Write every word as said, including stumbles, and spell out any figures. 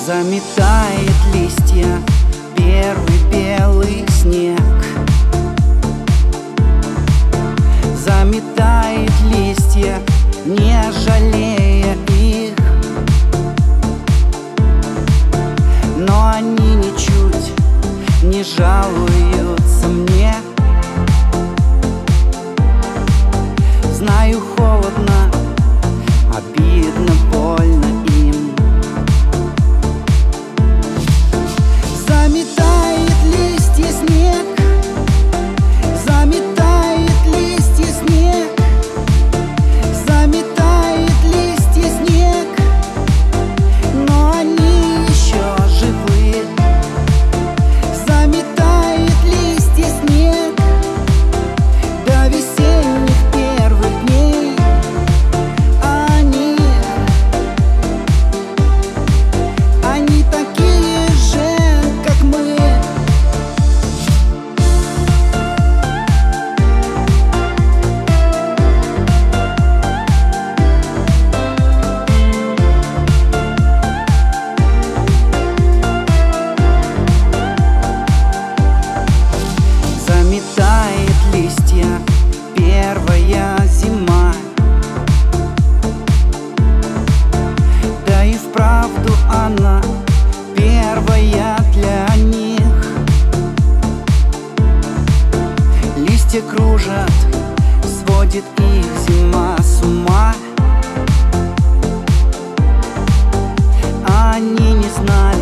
Заметает листья первый белый снег. Заметает листья, не жалея их. Но они ничуть не жалуются мне. Знаю, холодно, обидно, больно им. Заметает листья снег. Заметает листья снег. Заметает листья снег. Но они еще живы. Заметает листья снег до весенних первых дней. Они, они такие же, как мы. Заметает листья первая зима. Да и вправду она первая для них. Листья кружат, сводит их зима с ума. Они не знали,